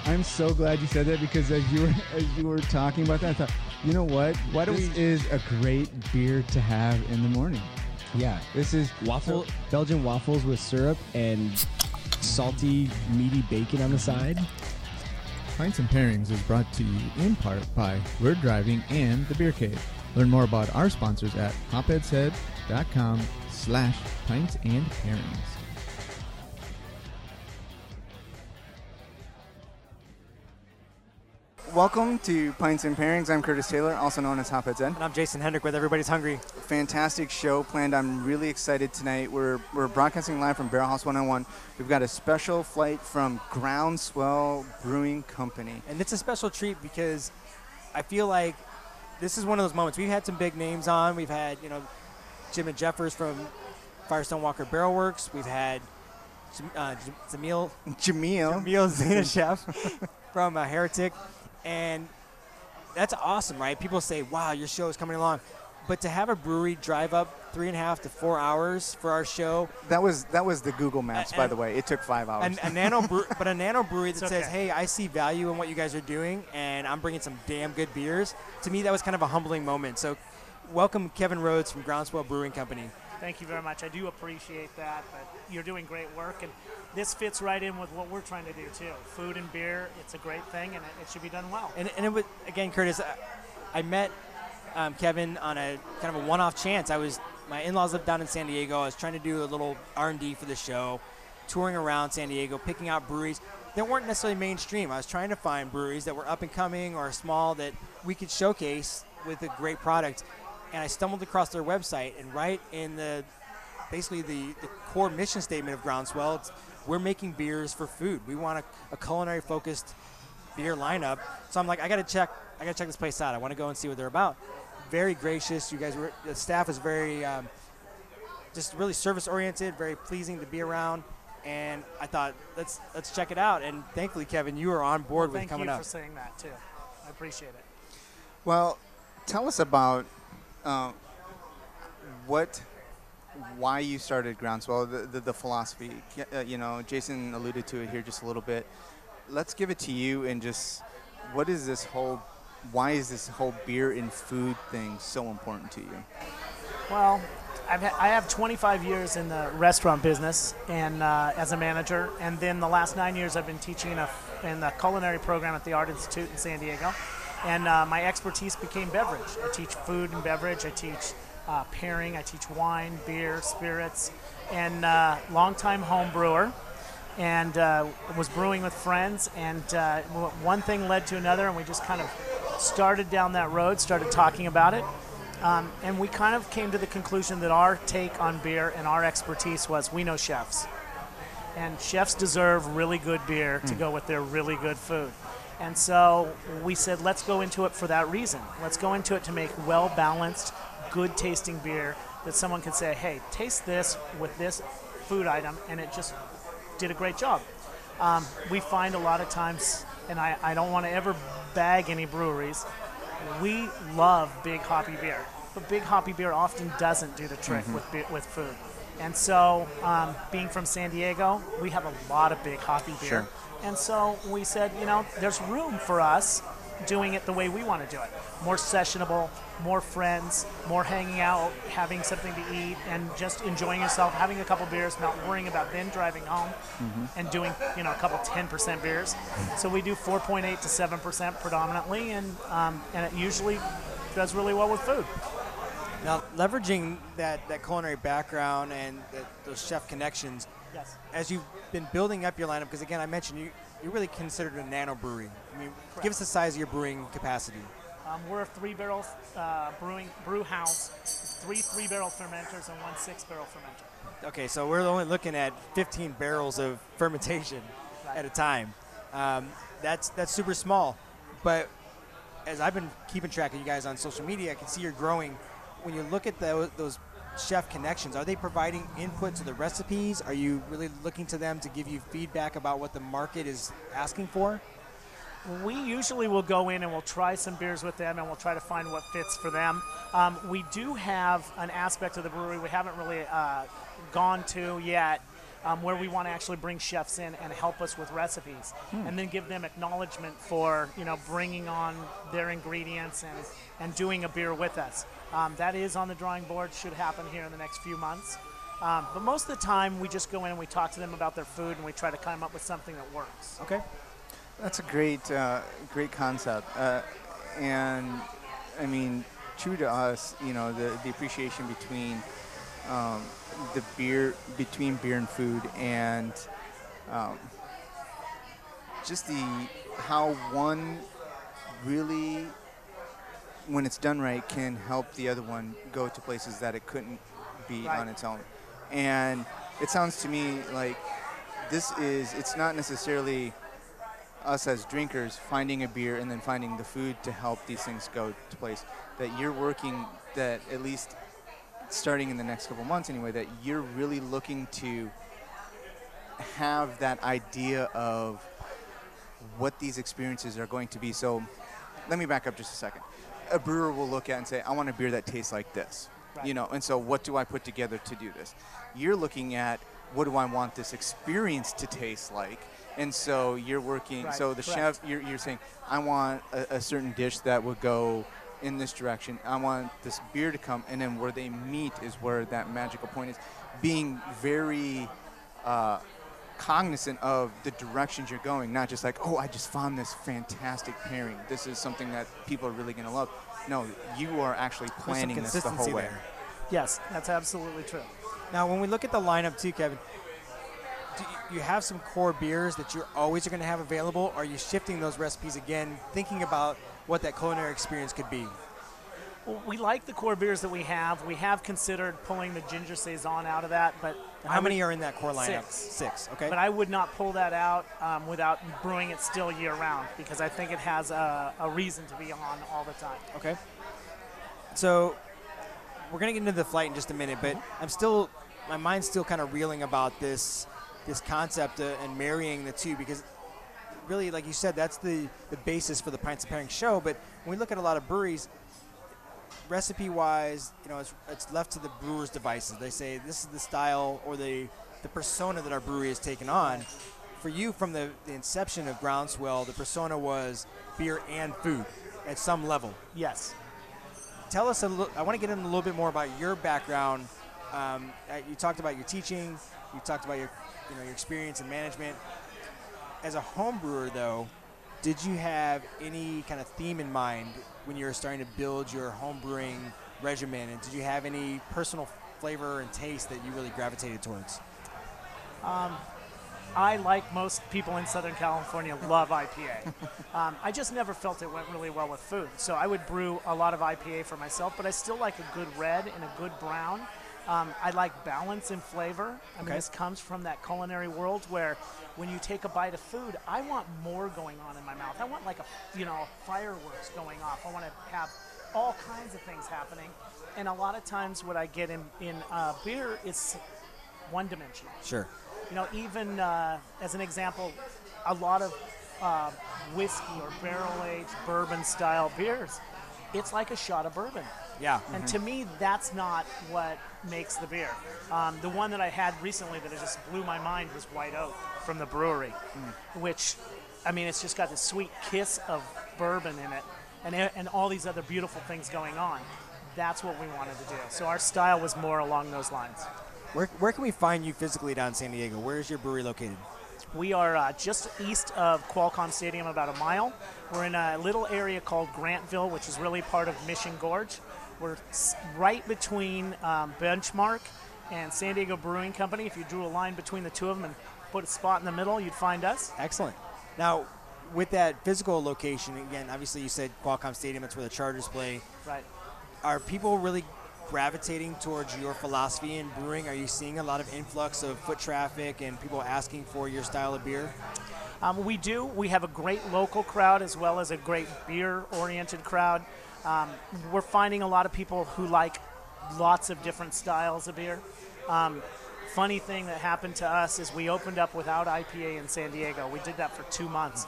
I'm so glad you said that because as you were talking about that, I thought, you know what? This is a great beer to have in the morning. Yeah. This is Belgian waffles with syrup and salty, meaty bacon on the side. Pints and Pairings is brought to you in part by Word Driving and The Beer Cave. Learn more about our sponsors at hopheadshead.com/pints and pairings. Welcome to Pints and Pairings. I'm Curtis Taylor, also known as Hopheads Ed. And I'm Jason Hendrick with Everybody's Hungry. Fantastic show planned. I'm really excited tonight. We're broadcasting live from Barrel House 101. We've got a special flight from Groundswell Brewing Company. And it's a special treat because I feel like this is one of those moments. We've had some big names on. We've had, Jim and Jeffers from Firestone Walker Barrel Works. We've had Jamil Zainasheff from Heretic. And that's awesome, right? People say, wow, your show is coming along. But to have a brewery drive up 3.5 to 4 hours for our show. That was the Google Maps, by the way. It took 5 hours. But a nano brewery that says, hey, I see value in what you guys are doing, and I'm bringing some damn good beers. To me, that was kind of a humbling moment. So welcome, Kevin Rhodes from Groundswell Brewing Company. Thank you very much. I do appreciate that, but you're doing great work, and this fits right in with what we're trying to do, too. Food and beer, it's a great thing, and it should be done well. And it was, again, Curtis, I met Kevin on a kind of a one-off chance. My in-laws live down in San Diego. I was trying to do a little R&D for the show, touring around San Diego, picking out breweries that weren't necessarily mainstream. I was trying to find breweries that were up-and-coming or small that we could showcase with a great product. And I stumbled across their website, and right in the core mission statement of Groundswell, we're making beers for food. We want a culinary-focused beer lineup. So I'm like, I gotta check this place out. I want to go and see what they're about. Very gracious. The staff is very, just really service-oriented, very pleasing to be around. And I thought, let's check it out. And thankfully, Kevin, you are on board with coming up. Thank you for saying that too. I appreciate it. Well, tell us about why you started Groundswell, the philosophy. Jason alluded to it here just a little bit. Let's give it to you and just why is this whole beer and food thing so important to you? Well, I have 25 years in the restaurant business and as a manager, and then the last 9 years I've been teaching in the culinary program at the Art Institute in San Diego. And my expertise became beverage. I teach food and beverage. I teach pairing. I teach wine, beer, spirits, and longtime home brewer. And was brewing with friends. And one thing led to another, and we just kind of started down that road, started talking about it. And we kind of came to the conclusion that our take on beer and our expertise was we know chefs. And chefs deserve really good beer to go with their really good food. And so we said, let's go into it for that reason. Let's go into it to make well-balanced, good-tasting beer that someone can say, hey, taste this with this food item, and it just did a great job. We find a lot of times, and I don't want to ever bag any breweries, we love big hoppy beer. But big hoppy beer often doesn't do the trick with food. And so being from San Diego, we have a lot of big hoppy beer. Sure. And so we said, there's room for us doing it the way we want to do it. More sessionable, more friends, more hanging out, having something to eat, and just enjoying yourself, having a couple beers, not worrying about then driving home and doing, a couple 10% beers. So we do 4.8 to 7% predominantly, and it usually does really well with food. Now, leveraging that culinary background and those chef connections, yes, as you've been building up your lineup, because again, I mentioned you're really considered a nano brewery. I mean, give us the size of your brewing capacity. We're a 3-barrel brew house, 3 3-barrel fermenters and 1 6-barrel fermenter. Okay, so we're only looking at 15 barrels of fermentation at a time. That's super small, but as I've been keeping track of you guys on social media, I can see you're growing. When you look at those chef connections, are they providing input to the recipes? Are you really looking to them to give you feedback about what the market is asking for? We usually will go in and we'll try some beers with them, and we'll try to find what fits for them. We do have an aspect of the brewery we haven't really gone to yet, where we want to actually bring chefs in and help us with recipes, and then give them acknowledgement for bringing on their ingredients and doing a beer with us. That is on the drawing board. Should happen here in the next few months. But most of the time, we just go in and we talk to them about their food, and we try to come up with something that works. Okay. That's a great concept. And I mean, true to us, the appreciation between between beer and food, and just how one really, when it's done right, can help the other one go to places that it couldn't be on its own. And it sounds to me like it's not necessarily us as drinkers finding a beer and then finding the food to help these things go to place. That you're working, that at least starting in the next couple months anyway, that you're really looking to have that idea of what these experiences are going to be. So let me back up just a second. A brewer will look at and say, I want a beer that tastes like this. Right. And so what do I put together to do this? You're looking at, what do I want this experience to taste like? And so you're working, so the chef, you're saying, I want a certain dish that would go in this direction. I want this beer to come, and then where they meet is where that magical point is. Being very cognizant of the directions you're going, not just like, oh, I just found this fantastic pairing. This is something that people are really going to love. No, you are actually planning this the whole way. There. Yes, that's absolutely true. Now, when we look at the lineup too, Kevin, do you have some core beers that you're always going to have available? Or are you shifting those recipes again, thinking about what that culinary experience could be? Well, we like the core beers that we have. We have considered pulling the ginger saison out of that, but how many are in that core lineup? 6. 6, okay. But I would not pull that out without brewing it still year round, because I think it has a reason to be on all the time. Okay. So we're going to get into the flight in just a minute, but my mind's still kind of reeling about this concept and marrying the two, because really, like you said, that's the basis for the Pints of Pairing show. But when we look at a lot of breweries, recipe-wise, it's left to the brewer's devices. They say this is the style or the persona that our brewery has taken on. For you, from the inception of Groundswell, the persona was beer and food at some level. Yes. Tell us I want to get in a little bit more about your background. You talked about your teaching. You talked about your experience in management. As a home brewer, though, did you have any kind of theme in mind when you were starting to build your home brewing regimen? And did you have any personal flavor and taste that you really gravitated towards? I, like most people in Southern California, love IPA. I just never felt it went really well with food. So I would brew a lot of IPA for myself, but I still like a good red and a good brown. I like balance in flavor. I mean, this comes from that culinary world where when you take a bite of food, I want more going on in my mouth. I want like fireworks going off. I want to have all kinds of things happening. And a lot of times what I get in beer is one dimensional. Sure. Even as an example, a lot of whiskey or barrel-aged bourbon-style beers, it's like a shot of bourbon. Yeah. And to me, that's not what makes the beer. The one that I had recently that just blew my mind was White Oak from the brewery, which, I mean, it's just got this sweet kiss of bourbon in it and all these other beautiful things going on. That's what we wanted to do. So our style was more along those lines. Where can we find you physically down in San Diego? Where is your brewery located? We are just east of Qualcomm Stadium, about a mile. We're in a little area called Grantville, which is really part of Mission Gorge. We're right between Benchmark and San Diego Brewing Company. If you drew a line between the two of them and put a spot in the middle, you'd find us. Excellent. Now, with that physical location, again, obviously you said Qualcomm Stadium, that's where the Chargers play. Right. Are people really gravitating towards your philosophy in brewing? Are you seeing a lot of influx of foot traffic and people asking for your style of beer? We do. We have a great local crowd as well as a great beer-oriented crowd. We're finding a lot of people who like lots of different styles of beer. Funny thing that happened to us is we opened up without IPA in San Diego. We did that for 2 months.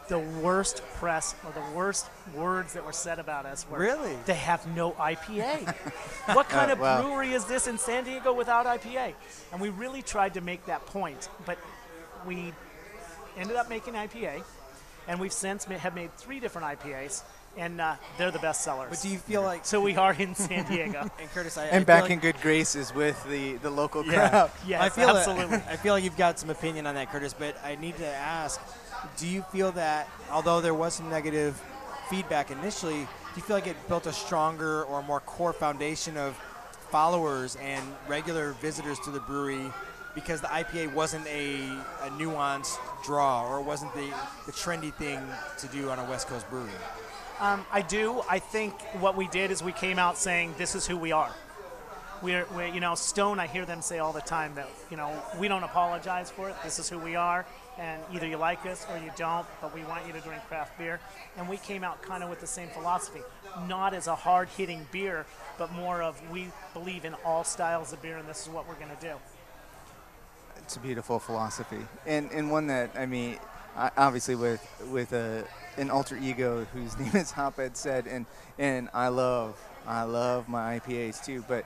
the worst press or the worst words that were said about us were, Really? they have no IPA. What kind of wow. brewery is this in San Diego without IPA? And we really tried to make that point, but we ended up making IPA, and we've since have made 3 different IPAs, and they're the best sellers. But do you feel like, So we are in San Diego. and Curtis, I And feel back like, in good graces with the local Yeah. crowd. Yes, I feel absolutely. I feel like you've got some opinion on that, Curtis, but I need to ask, do you feel that, although there was some negative feedback initially, do you feel like it built a stronger or more core foundation of followers and regular visitors to the brewery because the IPA wasn't a nuanced draw, or it wasn't the trendy thing to do on a West Coast brewery? I do. I think what we did is we came out saying, this is who we are. We're Stone, I hear them say all the time that, we don't apologize for it. This is who we are, and either you like us or you don't, but we want you to drink craft beer. And we came out kind of with the same philosophy, not as a hard-hitting beer, but more of we believe in all styles of beer, and this is what we're going to do. It's a beautiful philosophy, and one that, I mean, obviously with an alter ego whose name is Hophead said, and I love my IPAs too, but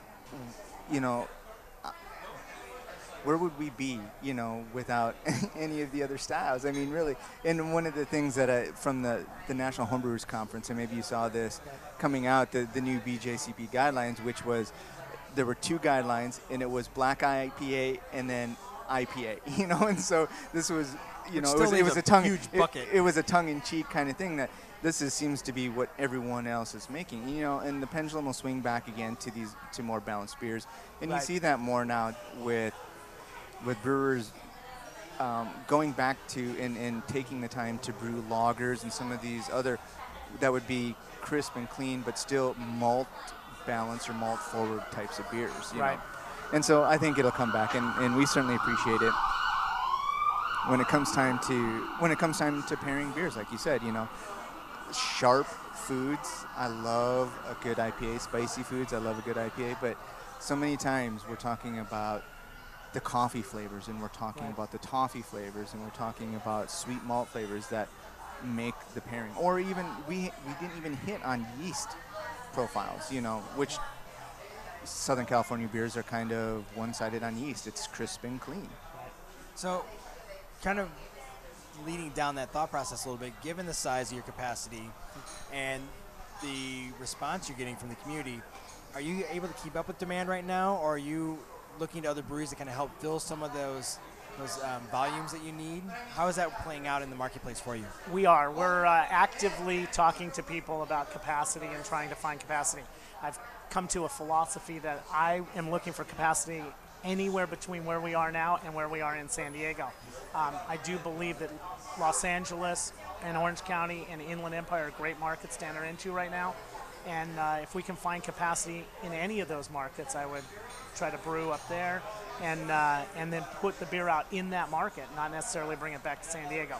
where would we be, without any of the other styles? I mean, really. And one of the things that from the National Homebrewers Conference, and maybe you saw this coming out, the new BJCP guidelines, which was, there were 2 guidelines, and it was black IPA and then IPA, and so this was, it was a tongue, huge bucket. It was a tongue-in-cheek kind of thing that seems to be what everyone else is making, and the pendulum will swing back again to more balanced beers, and Right. you see that more now with brewers going back to and taking the time to brew lagers and some of these other that would be crisp and clean, but still malt balance or malt forward types of beers, you Right. know. And so I think it'll come back, and we certainly appreciate it when it comes time to pairing beers, like you said, sharp foods. I love a good IPA. Spicy foods, I love a good IPA. But so many times we're talking about the coffee flavors, and we're talking Right. about the toffee flavors, and we're talking about sweet malt flavors that make the pairing. Or even we didn't even hit on yeast profiles, which Southern California beers are kind of one-sided on yeast. It's crisp and clean. So, kind of leading down that thought process a little bit, given the size of your capacity and the response you're getting from the community, are you able to keep up with demand right now, or are you looking to other breweries to kind of help fill some of those volumes that you need? How is that playing out in the marketplace for you? We are. We're actively talking to people about capacity and trying to find capacity. I've come to a philosophy that I am looking for capacity anywhere between where we are now and where we are in San Diego. I do believe that Los Angeles and Orange County and Inland Empire are great markets to enter into right now. And if we can find capacity in any of those markets, I would try to brew up there and then put the beer out in that market, not necessarily bring it back to San Diego.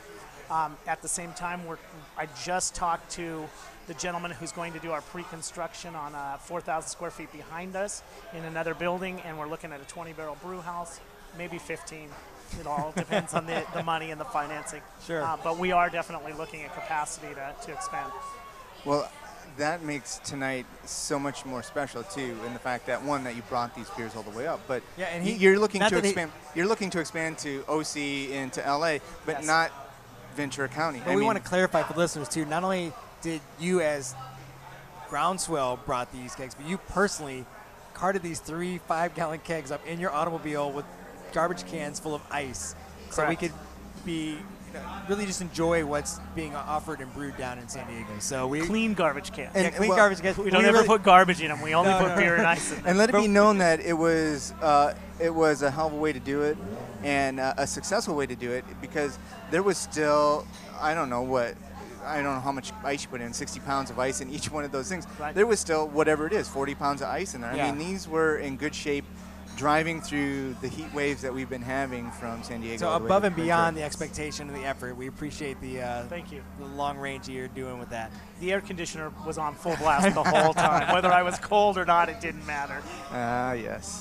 At the same time, I just talked to the gentleman who's going to do our pre-construction on 4,000 square feet behind us in another building, and we're looking at a 20-barrel brew house, maybe 15. It all depends on the money and the financing. Sure. But we are definitely looking at capacity to expand. Well, that makes tonight so much more special too, in the fact that one, that you brought these beers all the way up, but Yeah, and you're looking not to that he- expand. You're looking to expand to OC and to LA, but Yes. not Ventura County. But we want to clarify for listeners too. Not only did you, as Groundswell, brought these kegs, but you personally carted these 3 5-gallon kegs up in your automobile with garbage cans full of ice, so we Correct. could be really just enjoy what's being offered and brewed down in San Diego. So we Clean garbage cans. And- clean well, garbage cans. We don't ever really- put garbage in them. We only No, put no. beer and ice in them. And let it be known that it was a hell of a way to do it, and a successful way to do it, because there was still, I don't know how much ice you put in, 60 pounds of ice in each one of those things. Right. There was still, whatever it is, 40 pounds of ice in there. Yeah. I mean, these were in good shape, driving through the heat waves that we've been having from San Diego. So all the way above to and Ventura. beyond the expectation and the effort, we appreciate the Thank you. long range you're doing with that. The air conditioner was on full blast the whole time. Whether I was cold or not, it didn't matter. Ah, yes.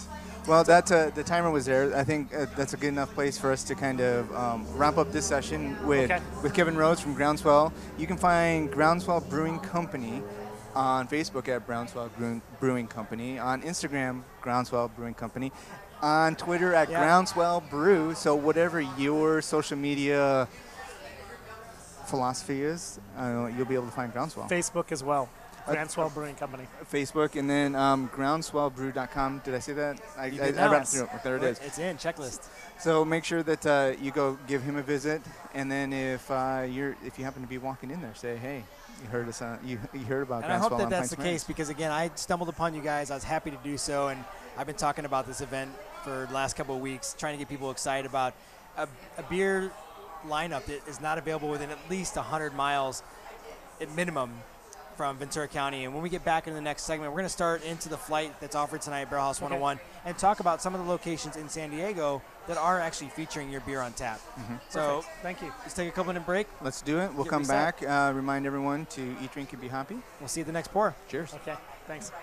Well, the timer was there. I think that's a good enough place for us to kind of wrap up this session with Kevin Rhodes from Groundswell. You can find Groundswell Brewing Company on Facebook at Groundswell Brewing Company, on Instagram, Groundswell Brewing Company, on Twitter at Groundswell Brew. So whatever your social media philosophy is, you'll be able to find Groundswell. Facebook as well. Groundswell Brewing Company. Facebook, and then groundswellbrew.com. Did I say that? I read through it. There it is. It's in checklist. So make sure that you go give him a visit, and then if you happen to be walking in there, say, hey, you heard us. You heard about. And I hope Groundswell that on that's the Pine Springs. case, because again, I stumbled upon you guys. I was happy to do so, and I've been talking about this event for the last couple of weeks, trying to get people excited about a beer lineup that is not available within at least 100 miles at minimum from Ventura County. And when we get back in the next segment, we're going to start into the flight that's offered tonight at Barrel House 101 and talk about some of the locations in San Diego that are actually featuring your beer on tap. So thank you. Let's take a couple minute break. Let's do it. We'll come reset. back. Remind everyone to eat, drink, and be happy. We'll see you at the next pour. Cheers. Okay, thanks.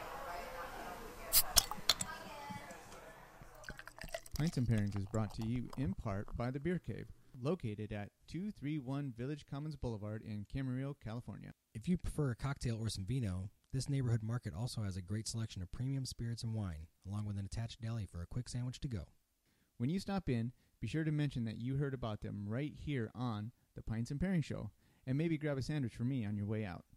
Pints and Pairings is brought to you in part by The Beer Cave, located at 231 Village Commons Boulevard in Camarillo, California. If you prefer a cocktail or some vino, this neighborhood market also has a great selection of premium spirits and wine, along with an attached deli for a quick sandwich to go. When you stop in, be sure to mention that you heard about them right here on the Pints and Pairing Show, and maybe grab a sandwich for me on your way out.